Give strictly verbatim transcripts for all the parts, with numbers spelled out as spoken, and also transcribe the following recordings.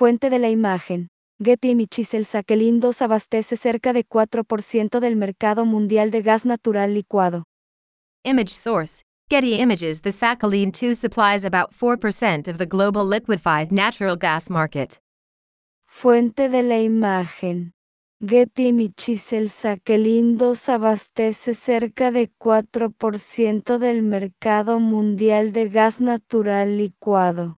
Fuente de la imagen. Getty Images. El Sakhalin dos abastece cerca de cuatro por ciento del mercado mundial de gas natural licuado. Image source, Getty Images. The Sakhalin two supplies about four percent of the global liquefied natural gas market. Fuente de la imagen. Getty Images. El Sakhalin dos abastece cerca de cuatro por ciento del mercado mundial de gas natural licuado.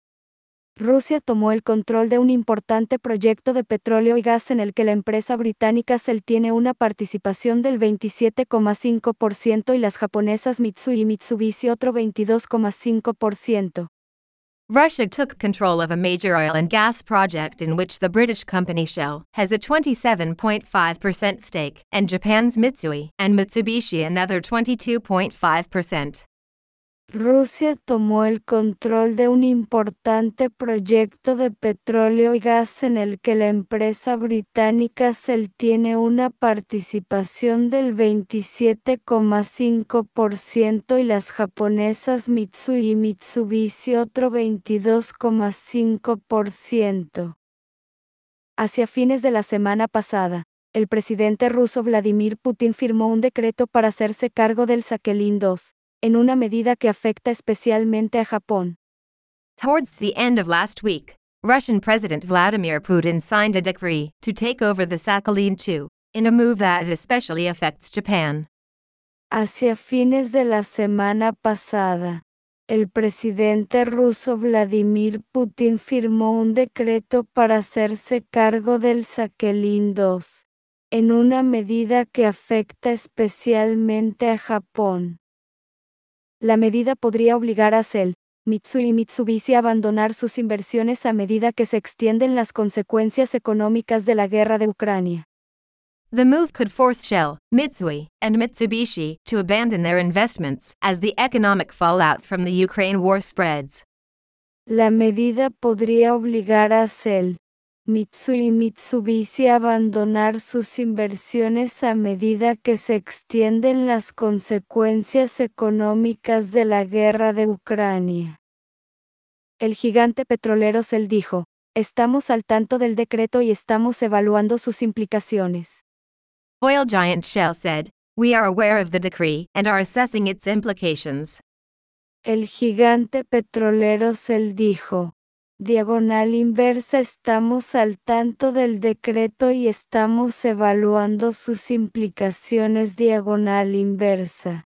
Rusia tomó el control de un importante proyecto de petróleo y gas en el que la empresa británica Shell tiene una participación del veintisiete coma cinco por ciento y las japonesas Mitsui y Mitsubishi otro veintidós coma cinco por ciento. Russia took control of a major oil and gas project in which the British company Shell has a twenty-seven point five percent stake, and Japan's Mitsui and Mitsubishi another twenty-two point five percent. Rusia tomó el control de un importante proyecto de petróleo y gas en el que la empresa británica Shell tiene una participación del veintisiete coma cinco por ciento y las japonesas Mitsui y Mitsubishi otro veintidós coma cinco por ciento. Hacia fines de la semana pasada, el presidente ruso Vladimir Putin firmó un decreto para hacerse cargo del Sakhalin dos, en una medida que afecta especialmente a Japón. Towards the end of last week, Russian President Vladimir Putin signed a decree to take over the Sakhalin two, in a move that especially affects Japan. Hacia fines de la semana pasada, el presidente ruso Vladimir Putin firmó un decreto para hacerse cargo del Sakhalin dos, en una medida que afecta especialmente a Japón. La medida podría obligar a Shell, Mitsui y Mitsubishi a abandonar sus inversiones a medida que se extienden las consecuencias económicas de la guerra de Ucrania. The move could force Shell, Mitsui, and Mitsubishi to abandon their investments as the economic fallout from the Ukraine war spreads. La medida podría obligar a Shell, Mitsui y Mitsubishi a abandonar sus inversiones a medida que se extienden las consecuencias económicas de la guerra de Ucrania. El gigante petrolero Shell dijo: "Estamos al tanto del decreto y estamos evaluando sus implicaciones". Oil giant Shell said, "We are aware of the decree and are assessing its implications." El gigante petrolero Shell dijo: "Diagonal inversa estamos al tanto del decreto y estamos evaluando sus implicaciones diagonal inversa".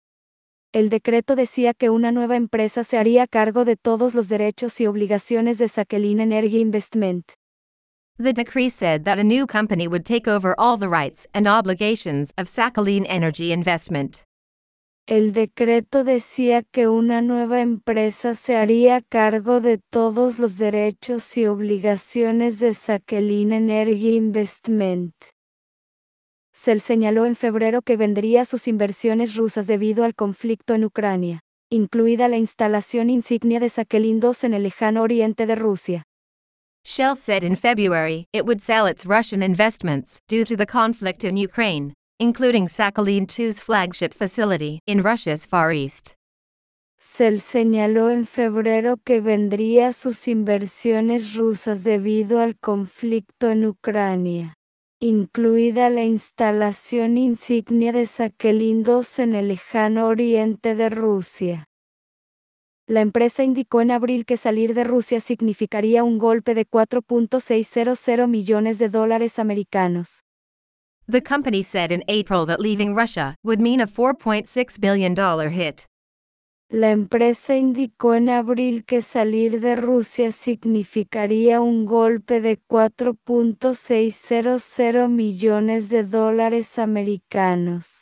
El decreto decía que una nueva empresa se haría cargo de todos los derechos y obligaciones de Sakhalin Energy Investment. The decree said that a new company would take over all the rights and obligations of Sakhalin Energy Investment. El decreto decía que una nueva empresa se haría cargo de todos los derechos y obligaciones de Sakhalin Energy Investment. Shell señaló en febrero que vendería sus inversiones rusas debido al conflicto en Ucrania, incluida la instalación insignia de Sakhalin dos en el lejano oriente de Rusia. Shell said in February it would sell its Russian investments due to the conflict in Ukraine, including Sakhalin two's flagship facility in Russia's Far East. Shell señaló en febrero que vendría sus inversiones rusas debido al conflicto en Ucrania, incluida la instalación insignia de Sakhalin dos en el lejano oriente de Rusia. La empresa indicó en abril que salir de Rusia significaría un golpe de cuatro punto seiscientos millones de dólares americanos. The company said in April that leaving Russia would mean a four point six billion dollars hit. La empresa indicó en abril que salir de Rusia significaría un golpe de cuatro punto seiscientos millones de dólares americanos.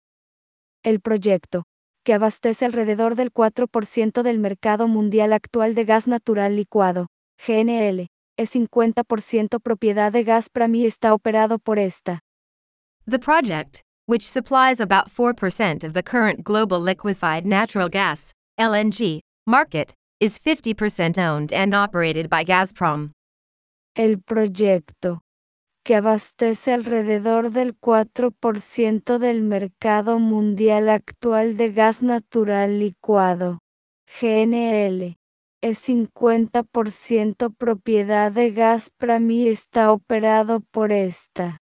El proyecto, que abastece alrededor del cuatro por ciento del mercado mundial actual de gas natural licuado, G N L, es cincuenta por ciento propiedad de Gazprom y está operado por esta. The project, which supplies about four percent of the current global liquefied natural gas, L N G, market, is fifty percent owned and operated by Gazprom. El proyecto, que abastece alrededor del cuatro por ciento del mercado mundial actual de gas natural licuado, G N L, es cincuenta por ciento propiedad de Gazprom y está operado por esta.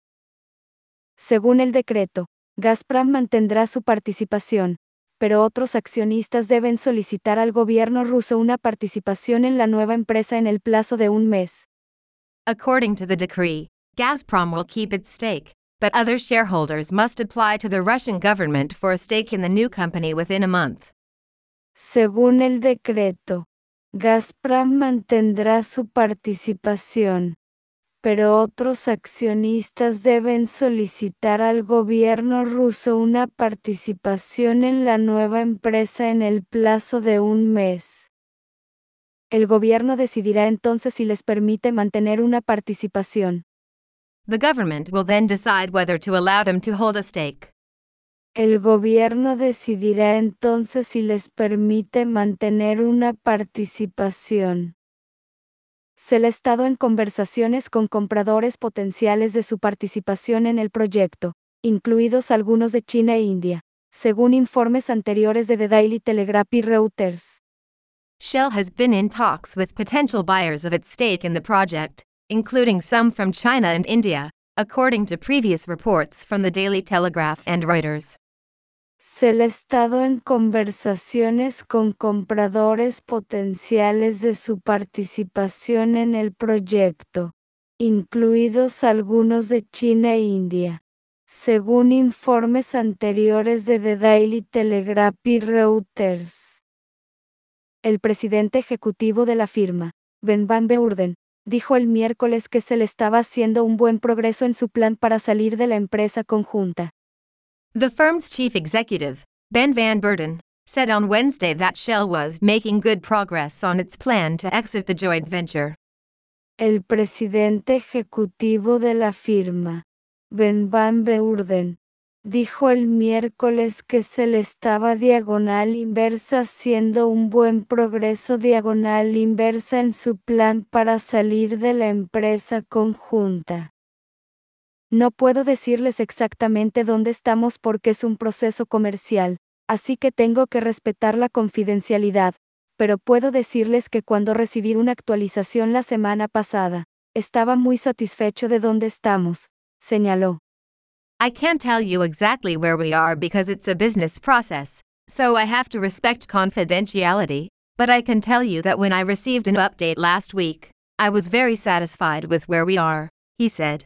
Según el decreto, Gazprom mantendrá su participación, pero otros accionistas deben solicitar al gobierno ruso una participación en la nueva empresa en el plazo de un mes. According to the decree, Gazprom will keep its stake, but other shareholders must apply to the Russian government for a stake in the new company within a month. Según el decreto, Gazprom mantendrá su participación, pero otros accionistas deben solicitar al gobierno ruso una participación en la nueva empresa en el plazo de un mes. El gobierno decidirá entonces si les permite mantener una participación. The government will then decide whether to allow them to hold a stake. El gobierno decidirá entonces si les permite mantener una participación. Se le ha estado en conversaciones con compradores potenciales de su participación en el proyecto, incluidos algunos de China e India, según informes anteriores de The Daily Telegraph y Reuters. Shell has been in talks with potential buyers of its stake in the project, including some from China and India, according to previous reports from the Daily Telegraph and Reuters. Se le ha estado en conversaciones con compradores potenciales de su participación en el proyecto, incluidos algunos de China e India, según informes anteriores de The Daily Telegraph y Reuters. El presidente ejecutivo de la firma, Ben van Beurden, dijo el miércoles que se le estaba haciendo un buen progreso en su plan para salir de la empresa conjunta. The firm's chief executive, Ben van Beurden, said on Wednesday that Shell was making good progress on its plan to exit the joint venture. El presidente ejecutivo de la firma, Ben van Beurden, dijo el miércoles que se le estaba diagonal inversa haciendo un buen progreso diagonal inversa en su plan para salir de la empresa conjunta. No puedo decirles exactamente dónde estamos porque es un proceso comercial, así que tengo que respetar la confidencialidad, pero puedo decirles que cuando recibí una actualización la semana pasada, estaba muy satisfecho de dónde estamos, señaló. I can't tell you exactly where we are because it's a business process, so I have to respect confidentiality, but I can tell you that when I received an update last week, I was very satisfied with where we are, he said.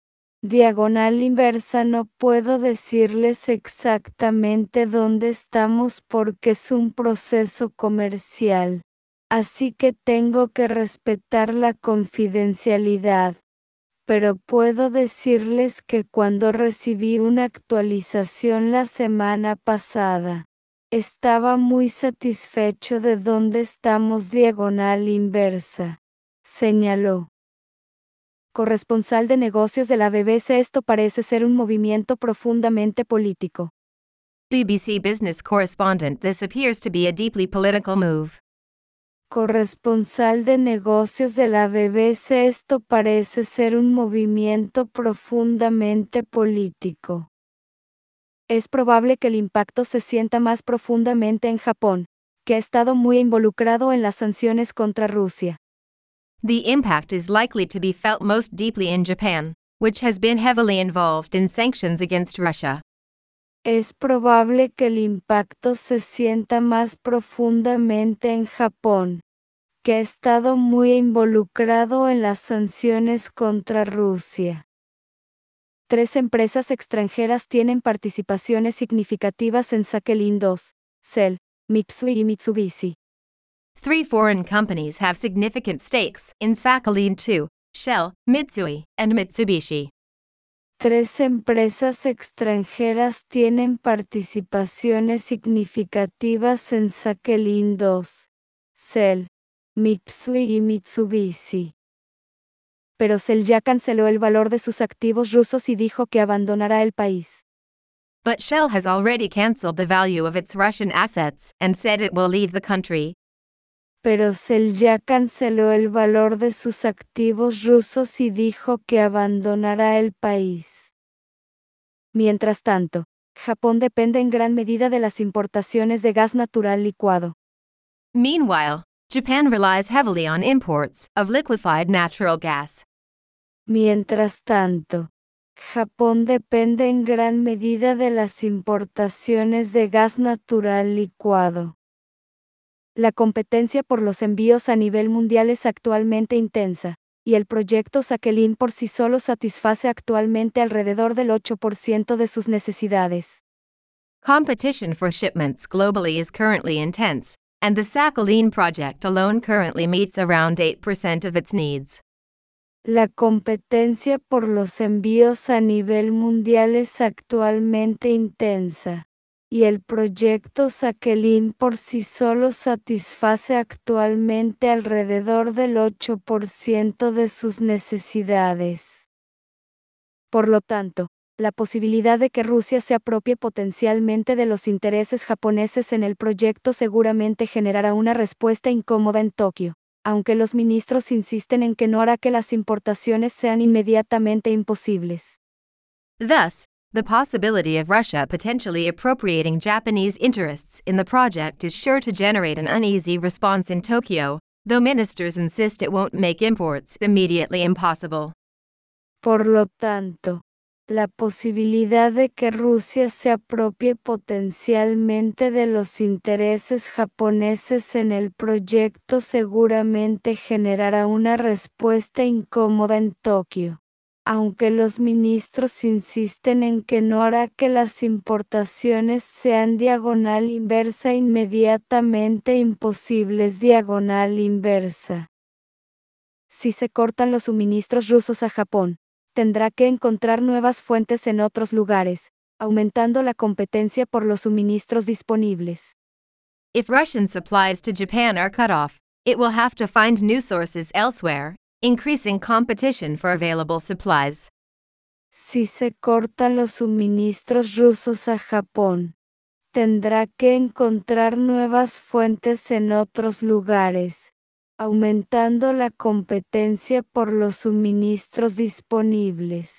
Diagonal inversa no puedo decirles exactamente dónde estamos porque es un proceso comercial, así que tengo que respetar la confidencialidad. Pero puedo decirles que cuando recibí una actualización la semana pasada, estaba muy satisfecho de dónde estamos diagonal inversa, señaló. Corresponsal de negocios de la B B C. Esto parece ser un movimiento profundamente político. B B C business correspondent. This appears to be a deeply political move. Corresponsal de negocios de la B B C. Esto parece ser un movimiento profundamente político. Es probable que el impacto se sienta más profundamente en Japón, que ha estado muy involucrado en las sanciones contra Rusia. The impact is likely to be felt most deeply in Japan, which has been heavily involved in sanctions against Russia. Es probable que el impacto se sienta más profundamente en Japón, que ha estado muy involucrado en las sanciones contra Rusia. Tres empresas extranjeras tienen participaciones significativas en Sakhalin dos, Shell, Mitsui y Mitsubishi. Three foreign companies have significant stakes in Sakhalin two, Shell, Mitsui, and Mitsubishi. Tres empresas extranjeras tienen participaciones significativas en Sakhalin dos, Shell, Mitsui y Mitsubishi. Pero Shell ya canceló el valor de sus activos rusos y dijo que abandonará el país. But Shell has already cancelled the value of its Russian assets and said it will leave the country. Pero Shell ya canceló el valor de sus activos rusos y dijo que abandonará el país. Mientras tanto, Japón depende en gran medida de las importaciones de gas natural licuado. Meanwhile, Japan relies heavily on imports of liquefied natural gas. Mientras tanto, Japón depende en gran medida de las importaciones de gas natural licuado. La competencia por los envíos a nivel mundial es actualmente intensa, y el proyecto Sakhalin por sí solo satisface actualmente alrededor del ocho por ciento de sus necesidades. Competition for shipments globally is currently intense, and the Sakhalin project alone currently meets around eight percent of its needs. La competencia por los envíos a nivel mundial es actualmente intensa, y el proyecto Sakhalin por sí solo satisface actualmente alrededor del ocho por ciento de sus necesidades. Por lo tanto, la posibilidad de que Rusia se apropie potencialmente de los intereses japoneses en el proyecto seguramente generará una respuesta incómoda en Tokio, aunque los ministros insisten en que no hará que las importaciones sean inmediatamente imposibles. Thus, the possibility of Russia potentially appropriating Japanese interests in the project is sure to generate an uneasy response in Tokyo, though ministers insist it won't make imports immediately impossible. Por lo tanto, la posibilidad de que Rusia se apropie potencialmente de los intereses japoneses en el proyecto seguramente generará una respuesta incómoda en Tokio, aunque los ministros insisten en que no hará que las importaciones sean diagonal inversa inmediatamente imposibles diagonal inversa. Si se cortan los suministros rusos a Japón, tendrá que encontrar nuevas fuentes en otros lugares, aumentando la competencia por los suministros disponibles. If Russian supplies to Japan are cut off, it will have to find new sources elsewhere, increasing competition for available supplies. Si se cortan los suministros rusos a Japón, tendrá que encontrar nuevas fuentes en otros lugares, aumentando la competencia por los suministros disponibles.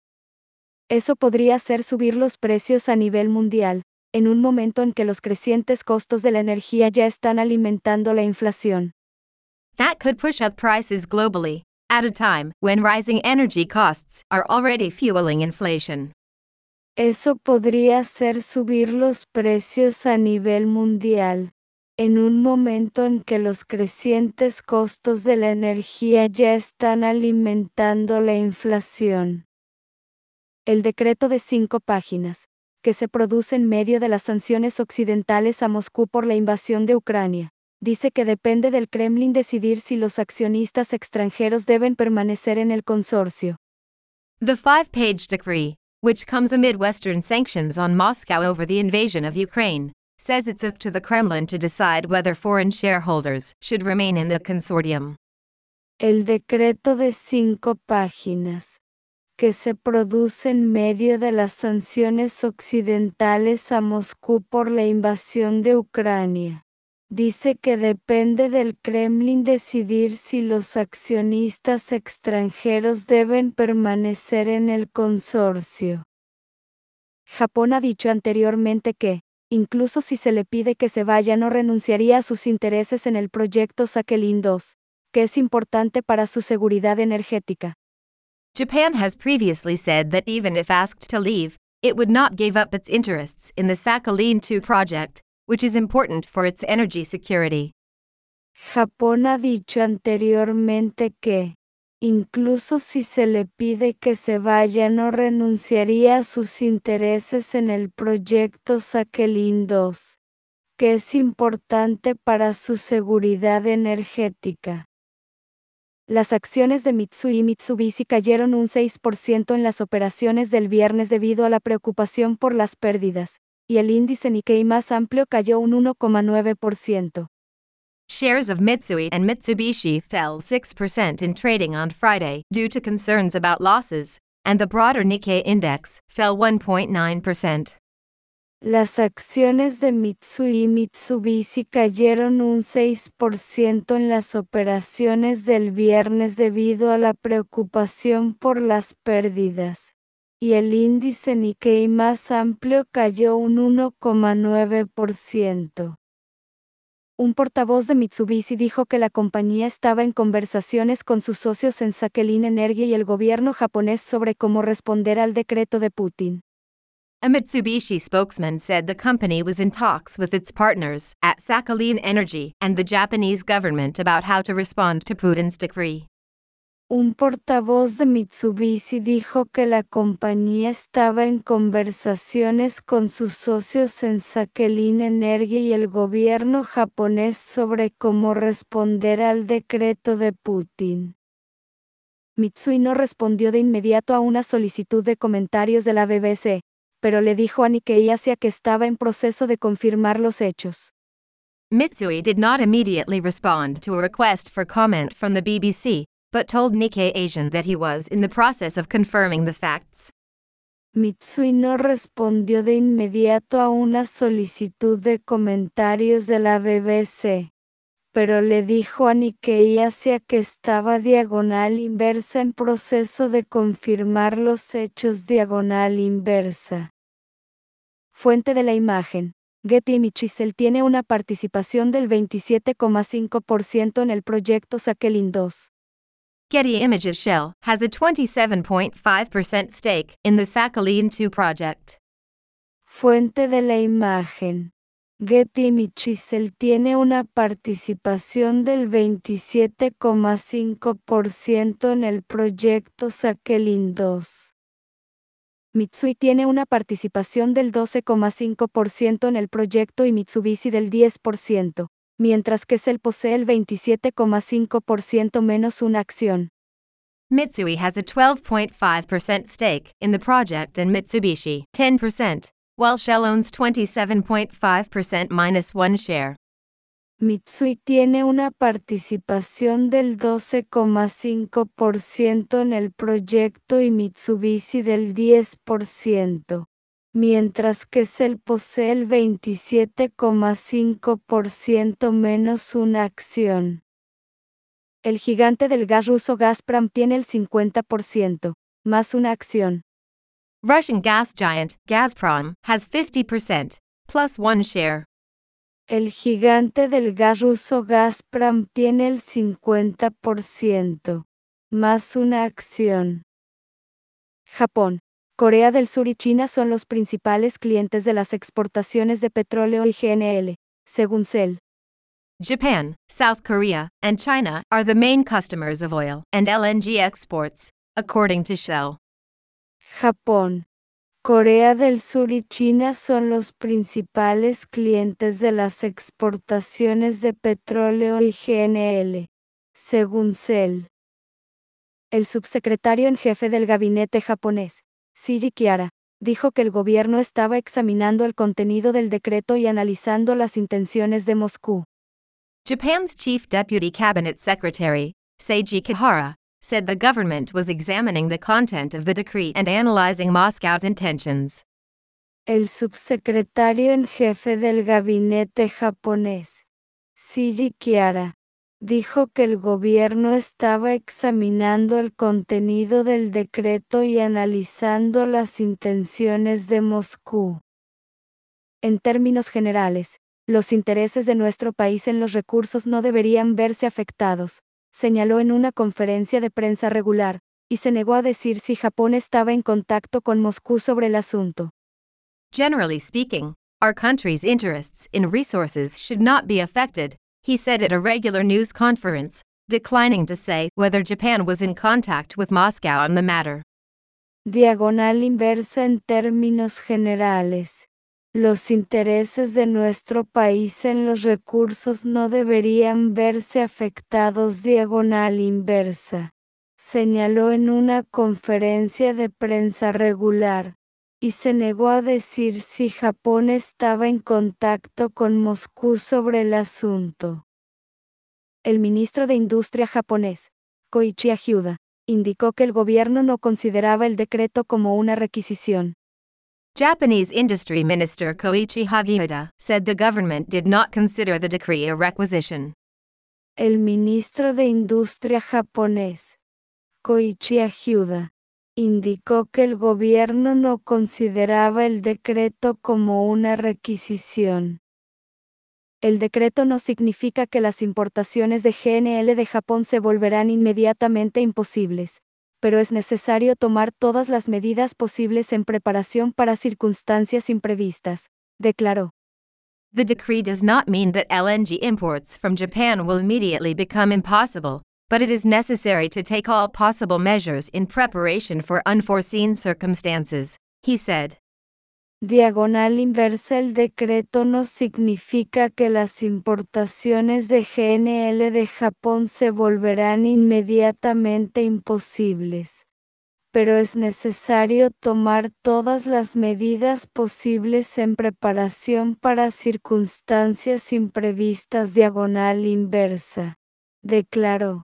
Eso podría hacer subir los precios a nivel mundial, en un momento en que los crecientes costos de la energía ya están alimentando la inflación. That could push up prices globally, at a time when rising energy costs are already fueling inflation. Eso podría hacer subir los precios a nivel mundial, en un momento en que los crecientes costos de la energía ya están alimentando la inflación. El decreto de cinco páginas, que se produce en medio de las sanciones occidentales a Moscú por la invasión de Ucrania, dice que depende del Kremlin decidir si los accionistas extranjeros deben permanecer en el consorcio. The five-page decree, which comes amid Western sanctions on Moscow over the invasion of Ukraine, says it's up to the Kremlin to decide whether foreign shareholders should remain in the consortium. El decreto de cinco páginas, que se produce en medio de las sanciones occidentales a Moscú por la invasión de Ucrania, dice que depende del Kremlin decidir si los accionistas extranjeros deben permanecer en el consorcio. Japón ha dicho anteriormente que, incluso si se le pide que se vaya, no renunciaría a sus intereses en el proyecto Sakhalin dos, que es importante para su seguridad energética. Japan has previously said that even if asked to leave, it would not give up its interests in the Sakhalin two project, which is important for its energy security. Japón ha dicho anteriormente que, incluso si se le pide que se vaya, no renunciaría a sus intereses en el proyecto Sakhalin dos, que es importante para su seguridad energética. Las acciones de Mitsui y Mitsubishi cayeron un seis por ciento en las operaciones del viernes debido a la preocupación por las pérdidas, y el índice Nikkei más amplio cayó un uno coma nueve por ciento. Shares of Mitsui and Mitsubishi fell six percent in trading on Friday due to concerns about losses, and the broader Nikkei index fell one point nine percent. Las acciones de Mitsui y Mitsubishi cayeron un seis por ciento en las operaciones del viernes debido a la preocupación por las pérdidas, y el índice Nikkei más amplio cayó un uno coma nueve por ciento. Un portavoz de Mitsubishi dijo que la compañía estaba en conversaciones con sus socios en Sakhalin Energy y el gobierno japonés sobre cómo responder al decreto de Putin. A Mitsubishi spokesman said the company was in talks with its partners at Sakhalin Energy and the Japanese government about how to respond to Putin's decree. Un portavoz de Mitsubishi dijo que la compañía estaba en conversaciones con sus socios en Sakhalin Energy y el gobierno japonés sobre cómo responder al decreto de Putin. Mitsui no respondió de inmediato a una solicitud de comentarios de la B B C, pero le dijo a Nikkei Asia que estaba en proceso de confirmar los hechos. Mitsui did not immediately respond to a request for comment from the B B C, but told Nikkei Asian that he was in the process of confirming the facts. Mitsui no respondió de inmediato a una solicitud de comentarios de la B B C, pero le dijo a Nikkei Asia que estaba diagonal inversa en proceso de confirmar los hechos diagonal inversa. Fuente de la imagen. Getty Images. Él tiene una participación del veintisiete coma cinco por ciento en el proyecto Sakhalin dos. Getty Images Shell has a twenty-seven point five percent stake in the Sakhalin two project. Fuente de la imagen. Getty Images. Él tiene una participación del veintisiete coma cinco por ciento en el proyecto Sakhalin dos. Mitsui tiene una participación del doce coma cinco por ciento en el proyecto y Mitsubishi del diez por ciento, mientras que Shell posee el veintisiete coma cinco por ciento menos una acción. Mitsui has a twelve point five percent stake in the project and Mitsubishi ten percent, while Shell owns twenty-seven point five percent minus one share. Mitsui tiene una participación del doce coma cinco por ciento en el proyecto y Mitsubishi del diez por ciento, mientras que Shell posee el veintisiete coma cinco por ciento menos una acción. El gigante del gas ruso Gazprom tiene el cincuenta por ciento, más una acción. Russian gas giant Gazprom has fifty percent, plus one share. El gigante del gas ruso Gazprom tiene el cincuenta por ciento, más una acción. Japón, Corea del Sur y China son los principales clientes de las exportaciones de petróleo y G N L, según Shell. Japan, South Korea, and China are the main customers of oil and L N G exports, according to Shell. Japón, Corea del Sur y China son los principales clientes de las exportaciones de petróleo y G N L, según Shell. El subsecretario en jefe del gabinete japonés, Shiji Kiara, dijo que el gobierno estaba examinando el contenido del decreto y analizando las intenciones de Moscú. Japan's chief deputy cabinet secretary, Seiji Kihara, said the government was examining the content of the decree and analyzing Moscow's intentions. El subsecretario en jefe del gabinete japonés, Shiji Kiara, dijo que el gobierno estaba examinando el contenido del decreto y analizando las intenciones de Moscú. En términos generales, los intereses de nuestro país en los recursos no deberían verse afectados, señaló en una conferencia de prensa regular, y se negó a decir si Japón estaba en contacto con Moscú sobre el asunto. Generally speaking, our country's interests in resources should not be affected, he said at a regular news conference, declining to say whether Japan was in contact with Moscow on the matter. Diagonal inversa. En términos generales, los intereses de nuestro país en los recursos no deberían verse afectados. Diagonal inversa, señaló en una conferencia de prensa regular, y se negó a decir si Japón estaba en contacto con Moscú sobre el asunto. El ministro de Industria japonés, Koichi Hagiuda, indicó que el gobierno no consideraba el decreto como una requisición. Japanese Industry Minister Koichi Hagiuda said the government did not consider the decree a requisition. El ministro de Industria japonés, Koichi Hagiuda, indicó que el gobierno no consideraba el decreto como una requisición. El decreto no significa que las importaciones de G N L de Japón se volverán inmediatamente imposibles, pero es necesario tomar todas las medidas posibles en preparación para circunstancias imprevistas, declaró. The decree does not mean that L N G imports from Japan will immediately become impossible, but it is necessary to take all possible measures in preparation for unforeseen circumstances, he said. Diagonal inversa. El decreto no significa que las importaciones de G N L de Japón se volverán inmediatamente imposibles, pero es necesario tomar todas las medidas posibles en preparación para circunstancias imprevistas. Diagonal inversa, declaró.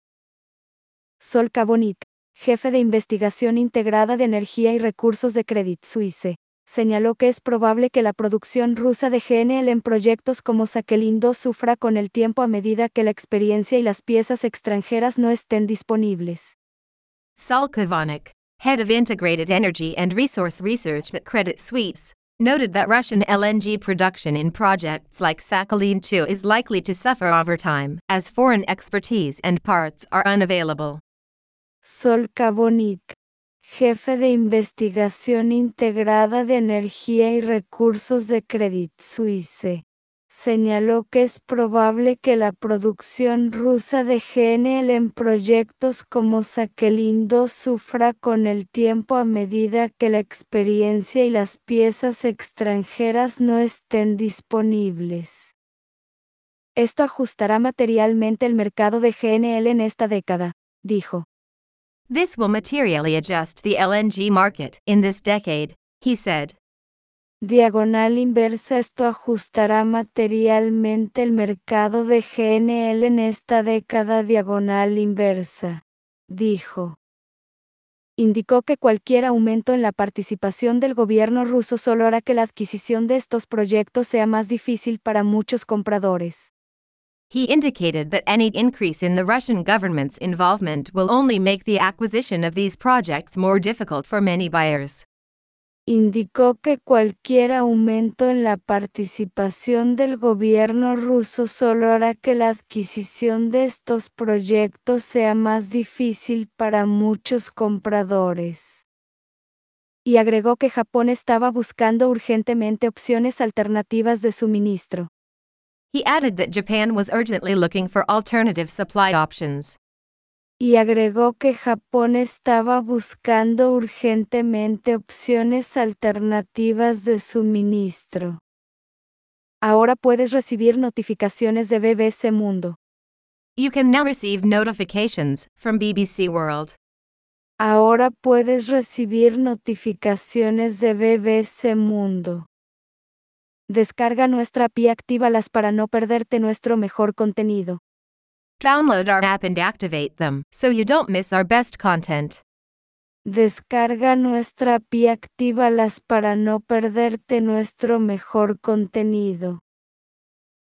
Sol Cabonik, jefe de investigación integrada de energía y recursos de Credit Suisse, señaló que es probable que la producción rusa de G N L en proyectos como Sakhalin dos sufra con el tiempo a medida que la experiencia y las piezas extranjeras no estén disponibles. Sol Kavanik, head of Integrated Energy and Resource Research at Credit Suisse, noted that Russian L N G production in projects like Sakhalin two is likely to suffer over time as foreign expertise and parts are unavailable. Sol Cabonik, jefe de investigación integrada de energía y recursos de Credit Suisse, señaló que es probable que la producción rusa de G N L en proyectos como Sakhalin dos sufra con el tiempo a medida que la experiencia y las piezas extranjeras no estén disponibles. Esto ajustará materialmente el mercado de G N L en esta década, dijo. This will materially adjust the L N G market in this decade, he said. Diagonal inversa. Esto ajustará materialmente el mercado de G N L en esta década. Diagonal inversa, dijo. Indicó que cualquier aumento en la participación del gobierno ruso solo hará que la adquisición de estos proyectos sea más difícil para muchos compradores. He indicated that any increase in the Russian government's involvement will only make the acquisition of these projects more difficult for many buyers. Indicó que cualquier aumento en la participación del gobierno ruso solo hará que la adquisición de estos proyectos sea más difícil para muchos compradores. Y agregó que Japón estaba buscando urgentemente opciones alternativas de suministro. He added that Japan was urgently looking for alternative supply options. Y agregó que Japón estaba buscando urgentemente opciones alternativas de suministro. Ahora puedes recibir notificaciones de B B C Mundo. You can now receive notifications from B B C World. Ahora puedes recibir notificaciones de B B C Mundo. Descarga nuestra app y actívalas para no perderte nuestro mejor contenido. Download our app and activate them so you don't miss our best content. Descarga nuestra app y actívalas para no perderte nuestro mejor contenido.